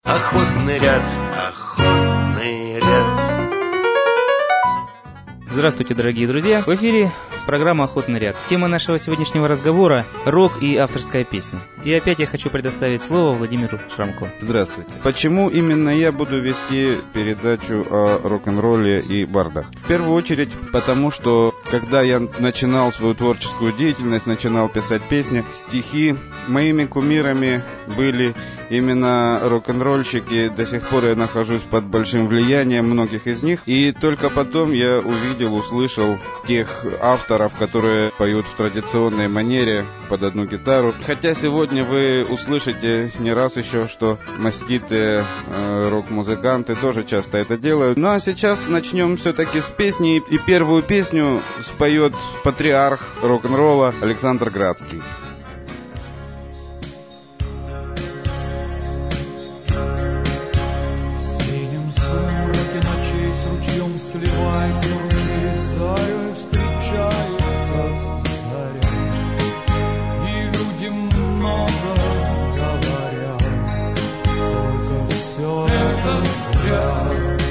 Охотный ряд, охотный ряд. Здравствуйте, дорогие друзья! В эфире программа «Охотный ряд». Тема нашего сегодняшнего разговора – рок и авторская песня. И опять я хочу предоставить слово Владимиру Шрамко. Здравствуйте. Почему именно я буду вести передачу о рок-н-ролле и бардах? В первую очередь, потому что, когда я начинал свою творческую деятельность, начинал писать песни, стихи, моими кумирами были именно рок-н-ролльщики. До сих пор я нахожусь под большим влиянием многих из них. И только потом я увидел, услышал тех авторов, которые поют в традиционной манере под одну гитару. Хотя сегодня вы услышите не раз еще, что маститые рок-музыканты тоже часто это делают. Ну а сейчас начнем все-таки с песни. И первую песню споет патриарх рок-н-ролла Александр Градский. Сливается ручей, зарей встречаются заря, и люди много говорят, только все это зря.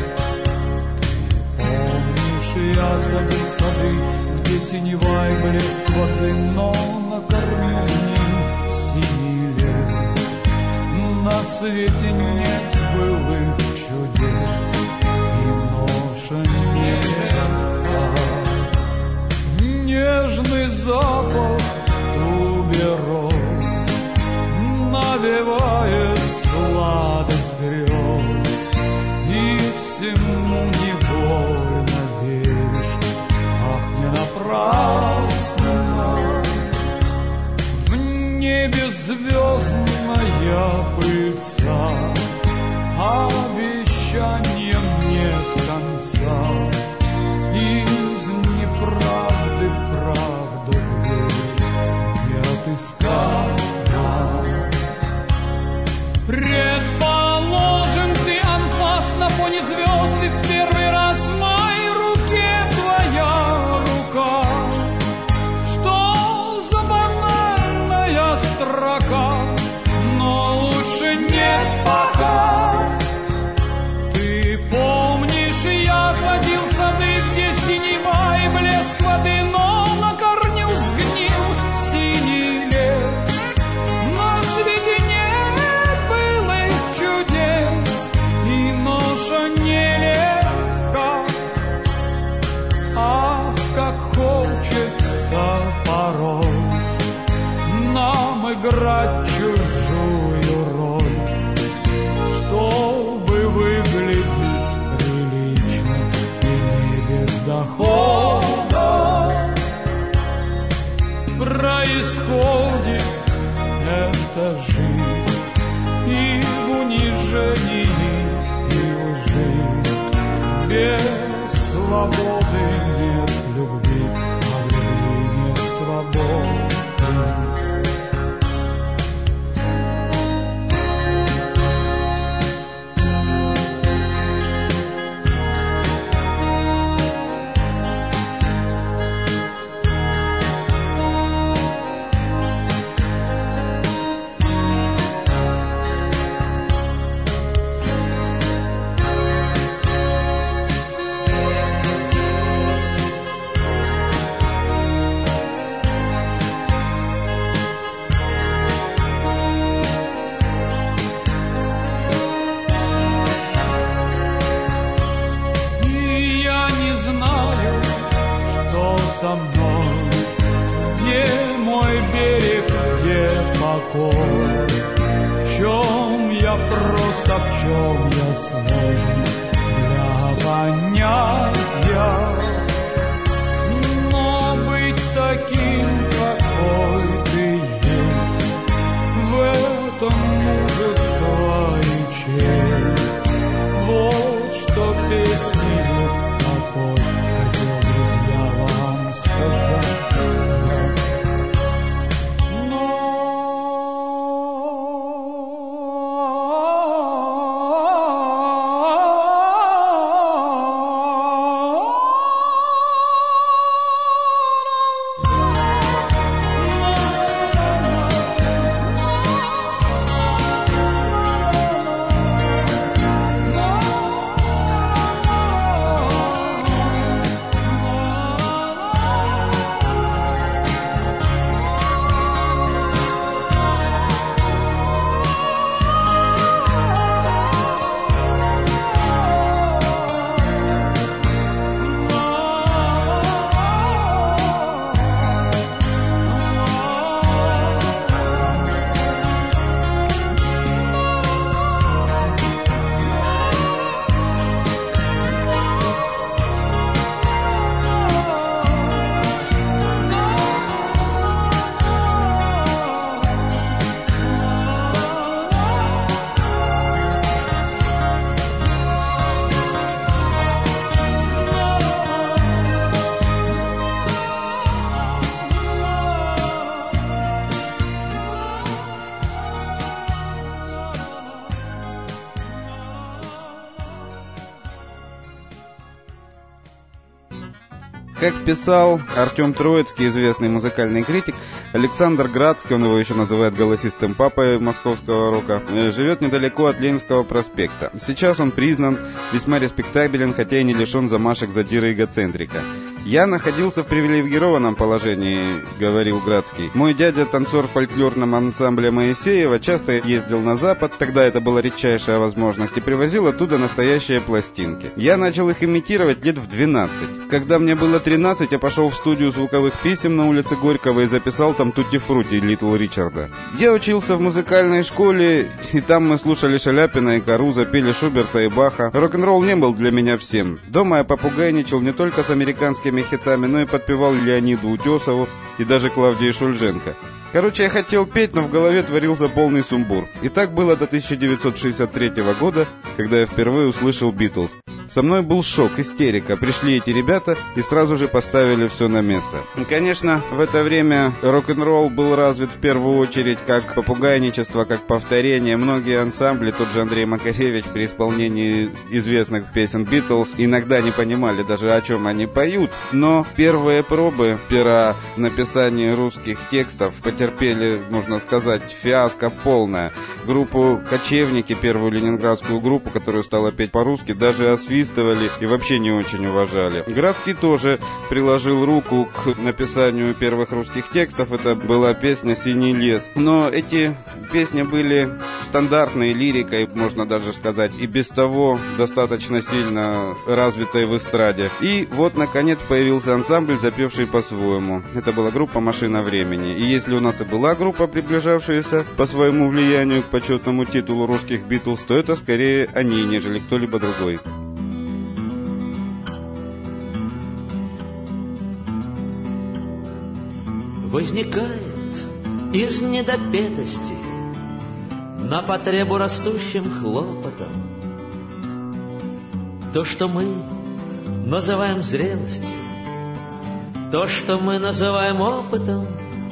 Ты помнишь, я садил сады, где синева и блеск воды, но на корню не синий лес. На свете нет былых чудес, нежный запах тубероз навевает сладость грез, и всему невольно веришь, ах, не напрасно. В небе звездная пыльца, обещанием нет конца. Из неправды в правду дверь и отыскать нам. Предположим, ты анфас на фоне звезд, и в первый раз в моей руке твоя рука. Что за банальная строка, но лучше нет пока. Ты помнишь, я садил сады, где синева и блеск воды, но на корню сгнил синий лес. На свете нет былых чудес, и ноша нелегка. Ах, как хочется порой нам играть чужую роль, чтобы выглядеть прилично и не без дохода. Происходит эта жизнь и в унижении, и в лжи. Без свободы нет любви, а в любви нет свободы. Со мной, где мой берег, где покой, в чем я просто, в чем я сложен для понятия. Но быть таким, какой ты есть, в этом мужество и честь. Вот что песни такой хотел, друзья, вам сказать. Как писал Артем Троицкий, известный музыкальный критик, Александр Градский, он его еще называет голосистым папой московского рока, живет недалеко от Ленинского проспекта. Сейчас он признан весьма респектабелен, хотя и не лишен замашек задира и эгоцентрика. «Я находился в привилегированном положении», — говорил Градский. «Мой дядя, танцор в фольклорном ансамбле Моисеева, часто ездил на Запад, тогда это была редчайшая возможность, и привозил оттуда настоящие пластинки. Я начал их имитировать лет в 12. Когда мне было 13, я пошел в студию звуковых писем на улице Горького и записал там «Тутти Фрутти» Литл Ричарда. Я учился в музыкальной школе, и там мы слушали Шаляпина и Каруза, пели Шуберта и Баха. Рок-н-ролл не был для меня всем. Дома я попугайничал не только с американскими хитами, но и подпевал Леониду Утесову и даже Клавдии Шульженко. Короче, я хотел петь, но в голове творился полный сумбур. И так было до 1963 года, когда я впервые услышал «Битлз». Со мной был шок, истерика. Пришли эти ребята и сразу же поставили все на место. И, конечно, в это время рок-н-ролл был развит в первую очередь как попугайничество, как повторение. Многие ансамбли, тот же Андрей Макаревич при исполнении известных песен «Битлз» иногда не понимали даже, о чем они поют. Но первые пробы пера в написании русских текстов потерпели, можно сказать, фиаско полное. Группу «Кочевники», первую ленинградскую группу, которая стала петь по-русски, даже освистывали и вообще не очень уважали. Градский тоже приложил руку к написанию первых русских текстов. Это была песня «Синий лес». Но эти песни были стандартной лирикой, можно даже сказать, и без того достаточно сильно развитой в эстраде. И вот, наконец, появился ансамбль, запевший по-своему. Это была группа «Машина времени». И если у нас и была группа, приближавшаяся по своему влиянию к почетному титулу русских «Битлз», то это скорее они, нежели кто-либо другой. Возникает из недопетости на потребу растущим хлопотом то, что мы называем зрелостью, то, что мы называем опытом.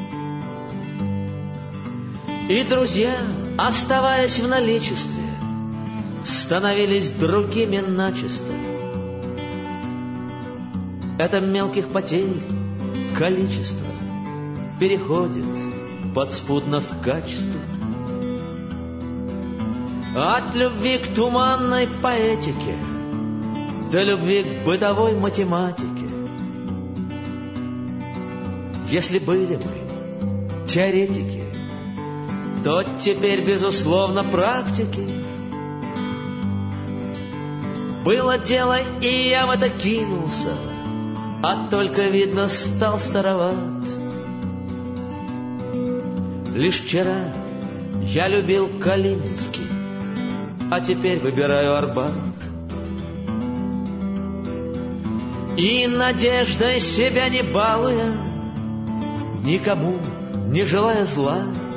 И друзья, оставаясь в наличестве, становились другими начисто. Это мелких потерь количество переходит подспудно в качество. От любви к туманной поэтике до любви к бытовой математике. Если были мы теоретики, то теперь, безусловно, практики. Было дело, и я в это кинулся, а только, видно, стал староват. Лишь вчера я любил Калининский, а теперь выбираю Арбат. И надеждой себя не балуя, никому не желая зла,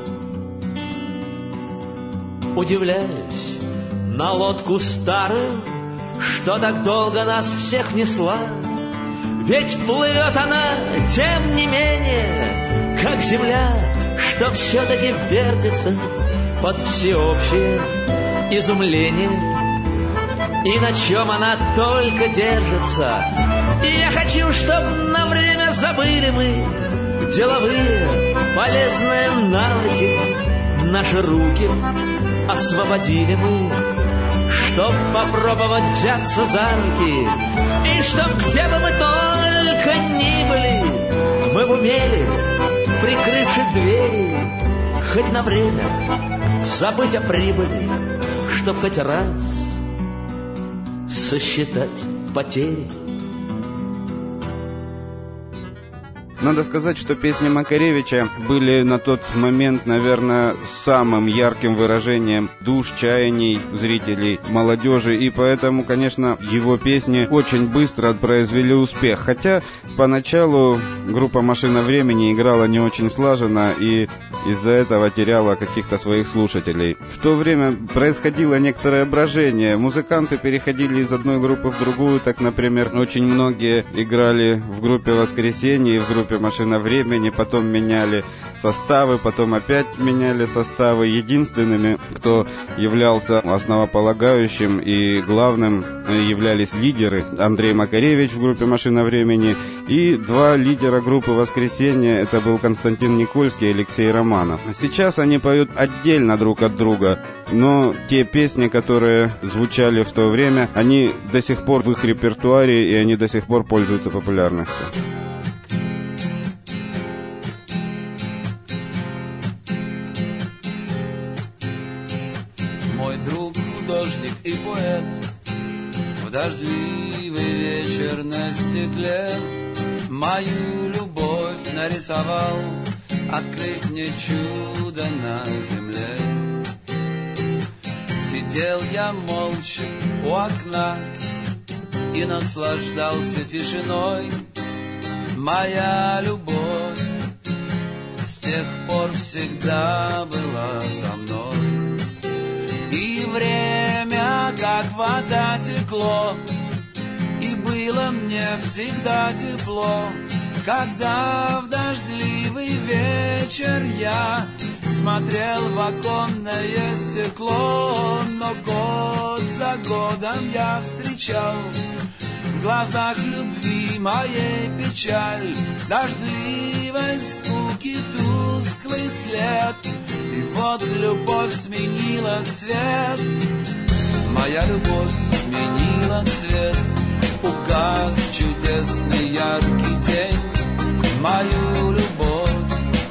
удивляюсь на лодку старую, что так долго нас всех несла. Ведь плывет она, тем не менее, как земля, что все-таки вертится под всеобщее изумление. И на чем она только держится. И я хочу, чтоб на время забыли мы деловые полезные навыки. Наши руки освободили мы, чтоб попробовать взяться за руки. И чтоб где бы мы только ни были, мы бы умели, прикрывши двери, хоть на время забыть о прибыли, чтоб хоть раз сосчитать потери. Надо сказать, что песни Макаревича были на тот момент, наверное, самым ярким выражением душ, чаяний зрителей, молодежи, и поэтому, конечно, его песни очень быстро произвели успех. Хотя поначалу группа «Машина времени» играла не очень слаженно и из-за этого теряла каких-то своих слушателей. В то время происходило некоторое брожение. Музыканты переходили из одной группы в другую. Так, например, очень многие играли в группе «Воскресенье» и в группе «Машина времени», потом меняли составы, потом опять меняли составы. Единственными, кто являлся основополагающим и главным, являлись лидеры. Андрей Макаревич в группе «Машина времени» и два лидера группы «Воскресенье». Это был Константин Никольский и Алексей Романов. Сейчас они поют отдельно друг от друга, но те песни, которые звучали в то время, они до сих пор в их репертуаре, и они до сих пор пользуются популярностью. Мой друг, художник и поэт, в дождливый вечер на стекле мою любовь нарисовал, открыв мне чудо на земле. Сидел я молча у окна и наслаждался тишиной. Моя любовь с тех пор всегда была со мной. И время, как вода, текло, и было мне всегда тепло, когда в дождливый вечер я смотрел в оконное стекло. Но год за годом я встречал в глазах любви моей печаль, дождливой скуки тусклый след. И вот любовь сменила цвет, моя любовь сменила цвет. Угас чудесный яркий день, мою любовь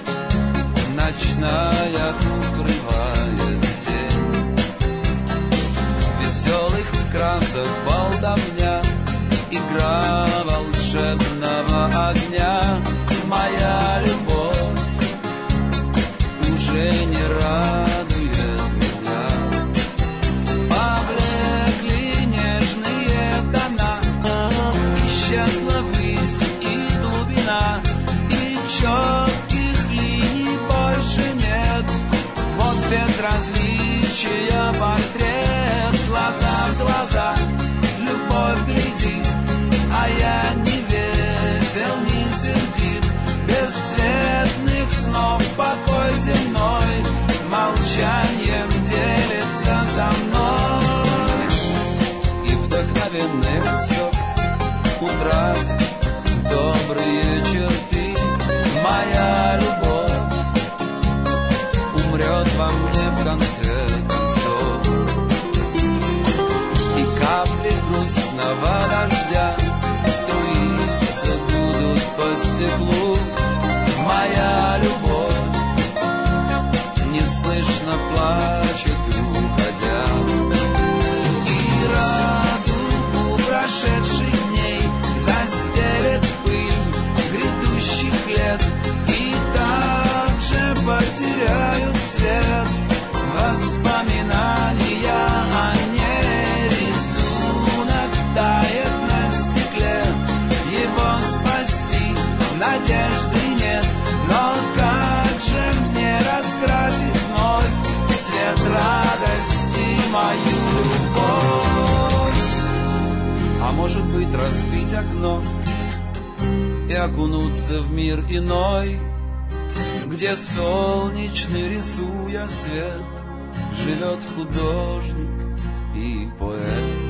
ночная укрывает тень. Веселых красок болтовня, игра волшебного огня. Моя любовь уже не радует меня. Поблекли нежные тона, исчезла высь и глубина, и четких линий больше нет. Вот безразличия портрет, глаза в глаза любовь глядит, а я не весел, не сердит. Бесцветных снов покой земной молчанием делится со мной. И вдохновенный цвет утратит добрые черты. Моя любовь умрет во мне в конце концов. И капли грустного дождя струиться будут по стеклу. Моя любовь неслышно плачет, уходя. И радугу прошедших дней застелет пыль грядущих лет, и также потеряют цвет воспоминания о ней. Рисунок тает на стекле, его спасти надежды нет. Но как же мне раскрасить вновь цвет радости мою любовь? А может быть, разбить окно и окунуться в мир иной, где солнечный, рисуя свет, живет художник и поэт.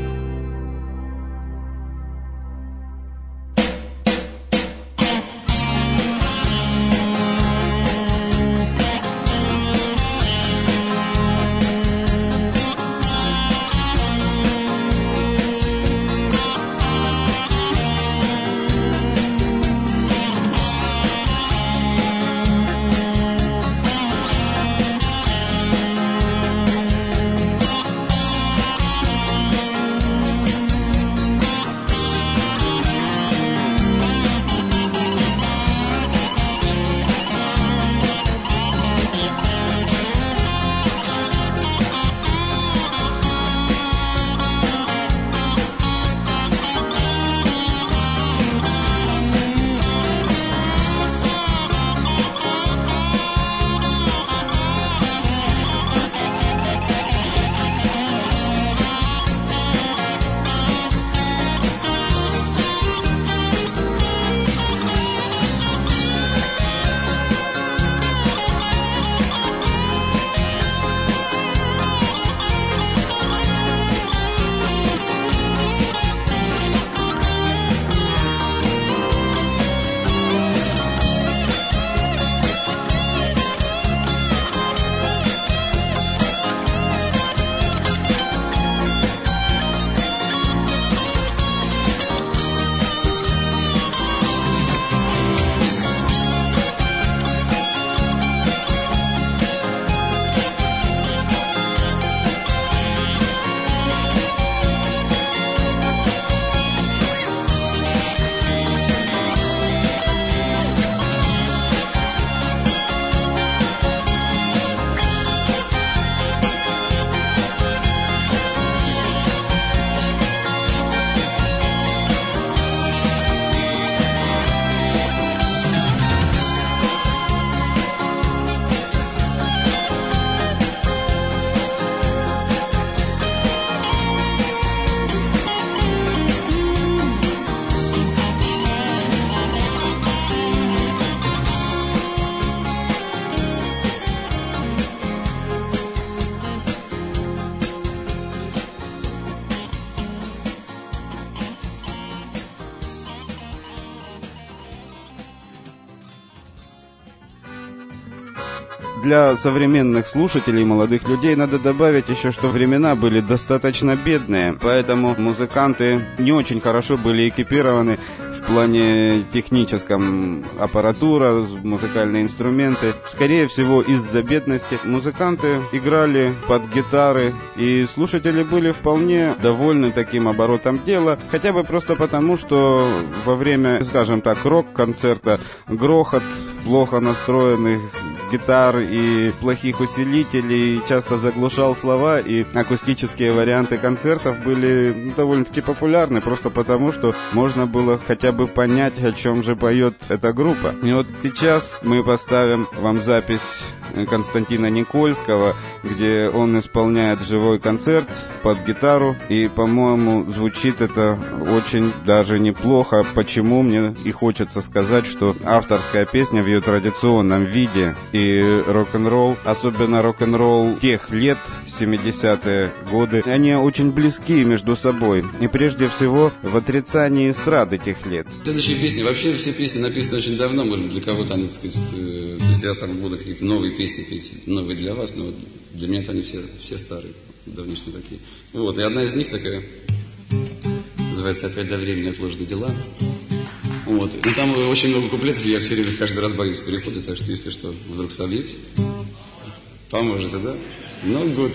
Для современных слушателей, молодых людей, надо добавить еще, что времена были достаточно бедные, поэтому музыканты не очень хорошо были экипированы в плане техническом, аппаратура, музыкальные инструменты. Скорее всего, из-за бедности музыканты играли под гитары, и слушатели были вполне довольны таким оборотом дела, хотя бы просто потому, что во время, скажем так, рок-концерта грохот плохо настроенных гитар и плохих усилителей часто заглушал слова, и акустические варианты концертов были довольно-таки популярны, просто потому, что можно было хотя бы понять, о чем же поет эта группа. И вот сейчас мы поставим вам запись Константина Никольского, где он исполняет живой концерт под гитару, и, по-моему, звучит это очень даже неплохо. Почему мне и хочется сказать, что авторская песня в ее традиционном виде и рок-н-ролл, особенно рок-н-ролл тех лет, 70-е годы, они очень близки между собой, и прежде всего в отрицании эстрады тех лет. Следующие песни, вообще все песни написаны очень давно, может быть, для кого-то они, так сказать, то есть я там буду какие-то новые песни петь, новые для вас, но для меня они все старые, давнишние такие. Вот, и одна из них такая, называется «Опять до времени отложены дела». Вот, ну там очень много куплетов, я все время каждый раз боюсь в переходе, так что если что, вдруг собьюсь, поможете, да? Ну, good.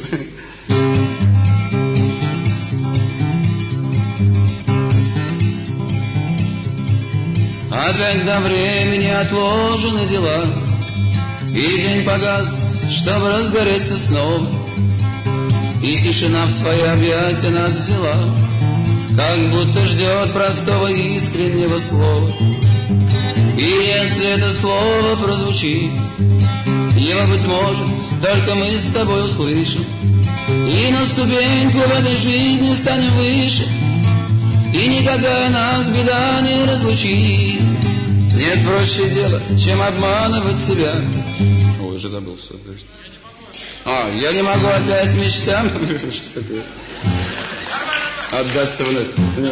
Опять до времени отложены дела, и день погас, чтобы разгореться снова, и тишина в свои объятия нас взяла, как будто ждет простого искреннего слова. И если это слово прозвучит, его, быть может, только мы с тобой услышим, и на ступеньку в этой жизни станем выше, и никакая нас беда не разлучит. Нет проще дела, чем обманывать себя. Ой, уже забыл все. Я не могу опять мечтам. Что такое? Отдаться вновь.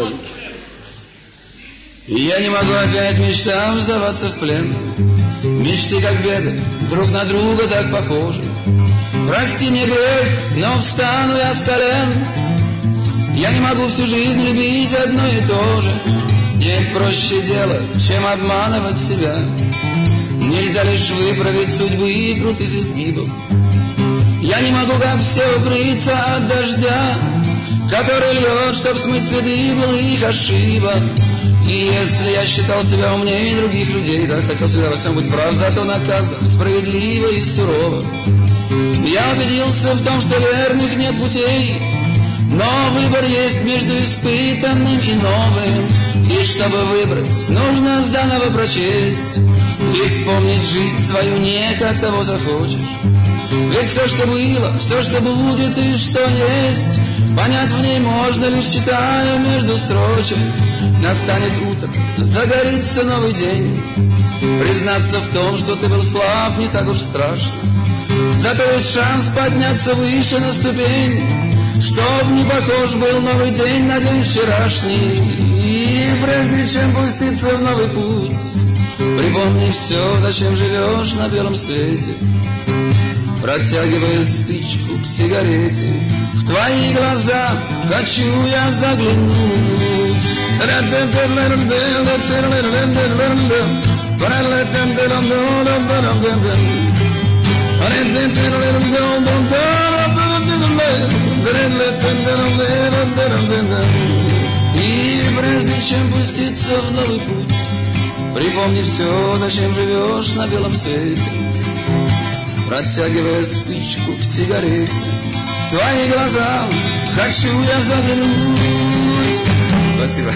Я не могу опять мечтам сдаваться в плен. Мечты, как беды, друг на друга так похожи. Прости мне грех, но встану я с колен. Я не могу всю жизнь любить одно и то же. Нет проще дела, чем обманывать себя. Нельзя лишь выправить судьбы и крутых изгибов. Я не могу, как все, укрыться от дождя, который льет, чтоб смыть следы былых ошибок. И если я считал себя умнее других людей, так хотел всегда во всем быть прав, зато наказан справедливо и сурово. Я убедился в том, что верных нет путей, но выбор есть между испытанным и новым. И чтобы выбрать, нужно заново прочесть и вспомнить жизнь свою не как того захочешь. Ведь все, что было, все, что будет и что есть, понять в ней можно, лишь читая между строчек. Настанет утро, загорится новый день. Признаться в том, что ты был слаб, не так уж страшно. Зато есть шанс подняться выше на ступень, чтоб не похож был новый день на день вчерашний. И прежде чем пуститься в новый путь, припомни все, зачем живешь на белом свете. Протягивая спичку к сигарете, в твои глаза хочу я заглянуть. И прежде чем пуститься в новый путь, припомни все, зачем живешь на белом свете. Протягивая спичку к сигарете, в твои глаза хочу я заглянуть. Спасибо.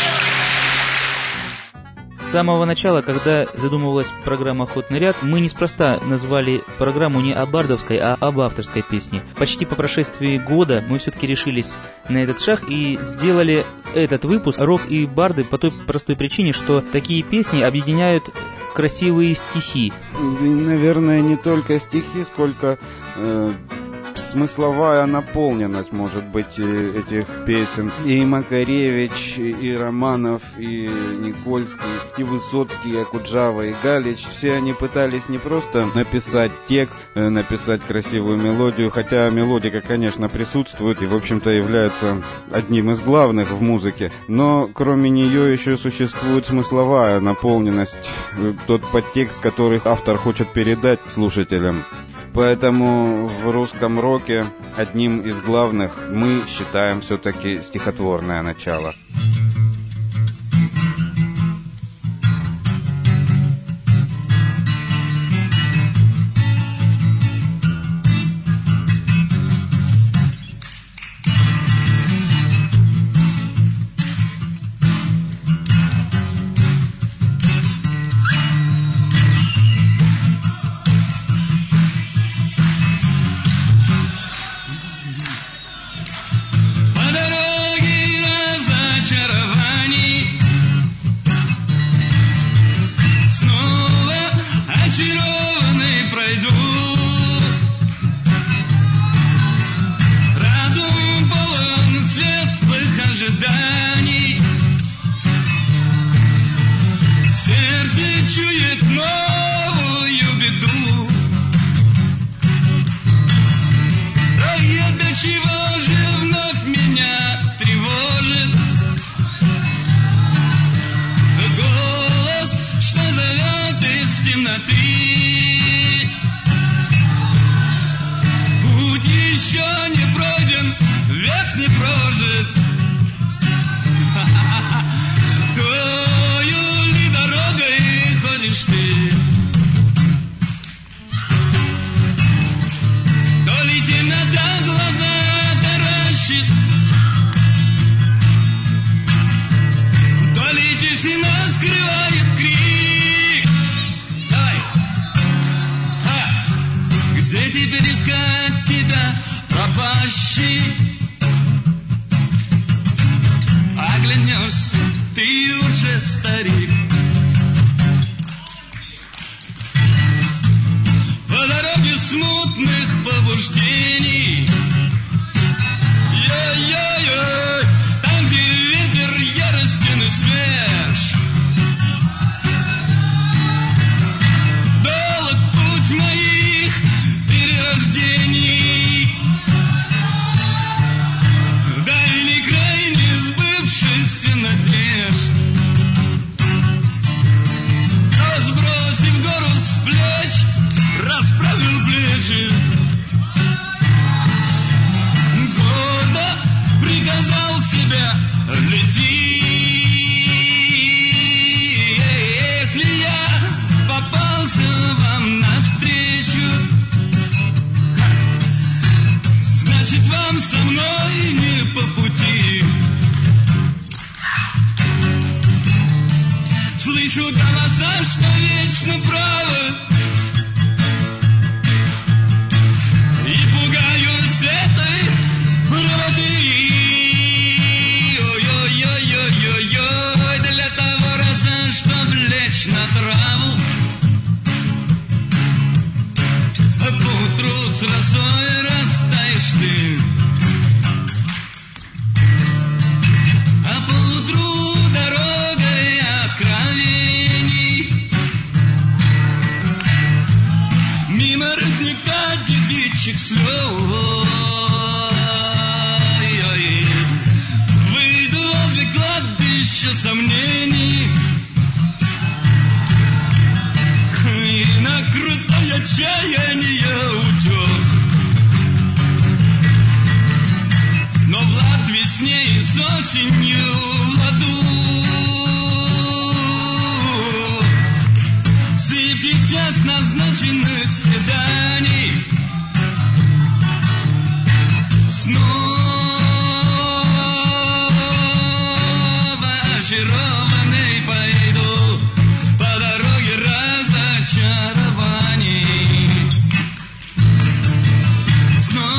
С самого начала, когда задумывалась программа «Охотный ряд», мы неспроста назвали программу не о бардовской, а об авторской песне. Почти по прошествии года мы все-таки решились на этот шаг и сделали этот выпуск «Рок и барды» по той простой причине, что такие песни объединяют красивые стихи. Наверное, не только стихи, сколько смысловая наполненность, может быть, этих песен. И Макаревич, и Романов, и Никольский, и Высоцкий, и Акуджава, и Галич. Все они пытались не просто написать текст, написать красивую мелодию, хотя мелодика, конечно, присутствует и, в общем-то, является одним из главных в музыке. Но кроме нее еще существует смысловая наполненность, тот подтекст, который автор хочет передать слушателям. Поэтому в русском роке одним из главных мы считаем все-таки стихотворное начало.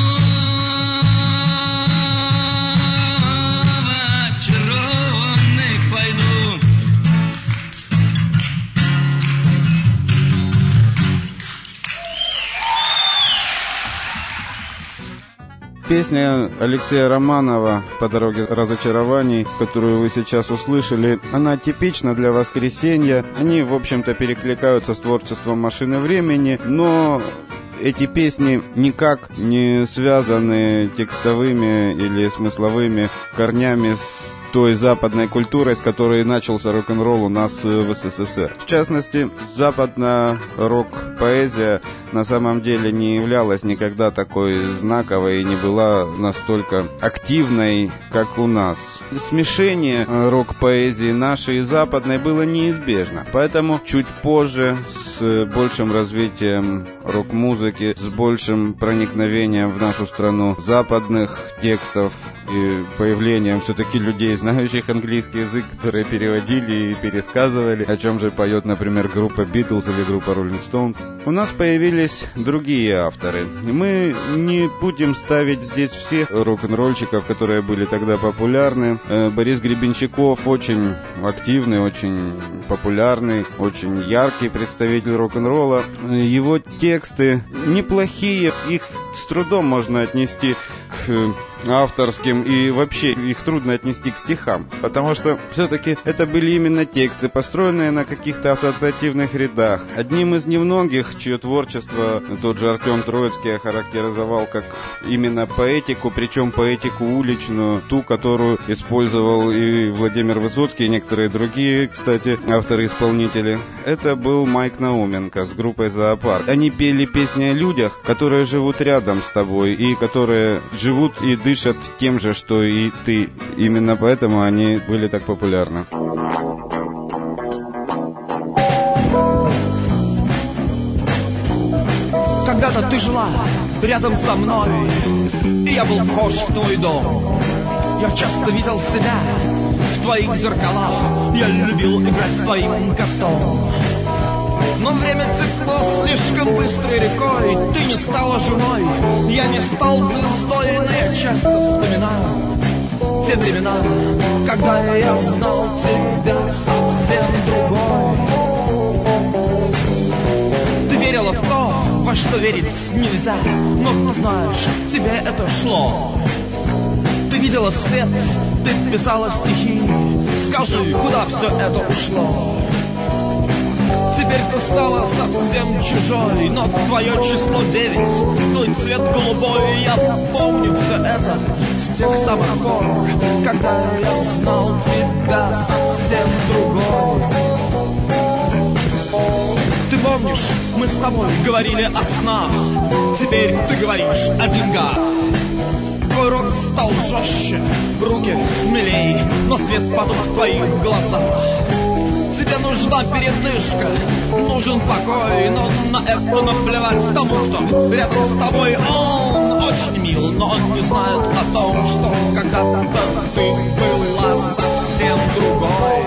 Снова очарованный Песня Алексея Романова «По дороге разочарований», которую вы сейчас услышали, она типична для воскресенья. Они, в общем-то, перекликаются с творчеством «Машины времени», но эти песни никак не связаны текстовыми или смысловыми корнями с той западной культурой, с которой начался рок-н-ролл у нас в СССР. В частности, западная рок-поэзия на самом деле не являлась никогда такой знаковой и не была настолько активной, как у нас. Смешение рок-поэзии нашей и западной было неизбежно. Поэтому чуть позже, с большим развитием рок-музыки, с большим проникновением в нашу страну западных текстов и появлением все-таки людей, знающих английский язык, которые переводили и пересказывали, о чем же поет, например, группа Beatles или группа Rolling Stones, у нас появились другие авторы. Мы не будем ставить здесь всех рок-н-ролльщиков, которые были тогда популярны. Борис Гребенщиков очень активный, очень популярный, очень яркий представитель рок-н-ролла. Его тексты неплохие, их с трудом можно отнести к авторским, и вообще их трудно отнести к стихам, потому что все-таки это были именно тексты, построенные на каких-то ассоциативных рядах. Одним из немногих, чье творчество тот же Артем Троицкий охарактеризовал как именно поэтику, причем поэтику уличную, ту, которую использовал и Владимир Высоцкий, и некоторые другие, кстати, авторы-исполнители. Это был Майк Науменко с группой «Зоопарк». Они пели песни о людях, которые живут рядом с тобой и которые живут и дышат тем же, что и ты. Именно поэтому они были так популярны. Когда-то ты жила рядом со мной, и я был вхож в твой дом. Я часто видел себя в твоих зеркалах, я любил играть с твоим котом. Но время текло слишком быстрой рекой, ты не стала женой, я не стал звездой, но я часто вспоминаю те времена, когда я знал тебя совсем другой. Ты верила в то, во что верить нельзя, но знаешь, тебе это шло. Ты видела свет, ты писала стихи, скажи, куда все это ушло? Теперь ты стала совсем чужой, но твое число 9, твой цвет голубой. Я помню все это с тех самых пор, когда я знал тебя совсем другой. Ты помнишь, мы с тобой говорили о снах, теперь ты говоришь о деньгах. Твой рот стал жестче, руки смелей, но свет потух в твоих глазах. Тебе нужна передышка, нужен покой, но на это наплевать тому, кто рядом с тобой. Он очень мил, но он не знает о том, что когда-то ты была совсем другой.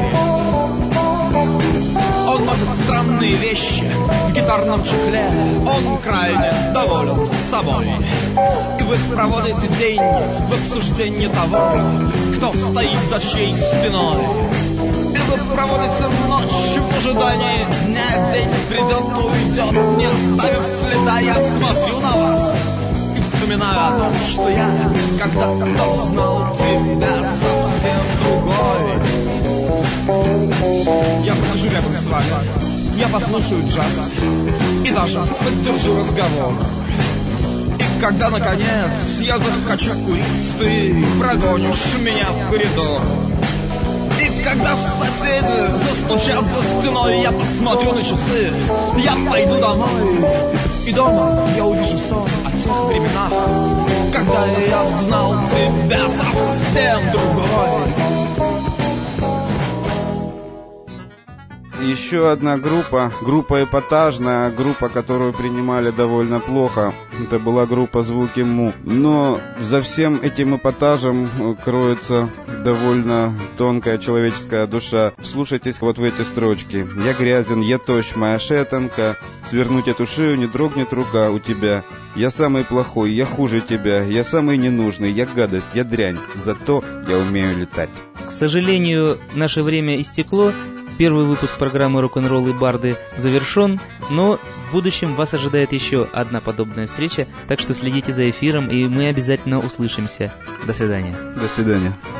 Он носит странные вещи в гитарном чехле, он крайне доволен собой. И вы проводите день в обсуждении того, кто стоит за чьей спиной. И вы проводите ночь в ожидании, дня день придет, уйдет, не оставив следа. Я смотрю на вас и вспоминаю о том, что я когда-то знал тебя совсем другой. Я посижу рядом с вами, я послушаю джаз и даже поддержу разговор. И когда, наконец, я захочу курить, ты прогонишь меня в коридор. И когда соседи застучат за стеной, я посмотрю на часы, я пойду домой. И дома я увижу сон о тех временах, когда я знал тебя совсем другой. Еще одна группа эпатажная, группа, которую принимали довольно плохо, это была группа «Звуки Му». Но за всем этим эпатажем кроется довольно тонкая человеческая душа. Вслушайтесь вот в эти строчки. «Я грязен, я тощ, моя шетанка, свернуть эту шею не дрогнет рука у тебя. Я самый плохой, я хуже тебя, я самый ненужный, я гадость, я дрянь, зато я умею летать». К сожалению, наше время истекло. Первый выпуск программы «Рок-н-ролл и барды» завершен, но в будущем вас ожидает еще одна подобная встреча, так что следите за эфиром, и мы обязательно услышимся. До свидания. До свидания.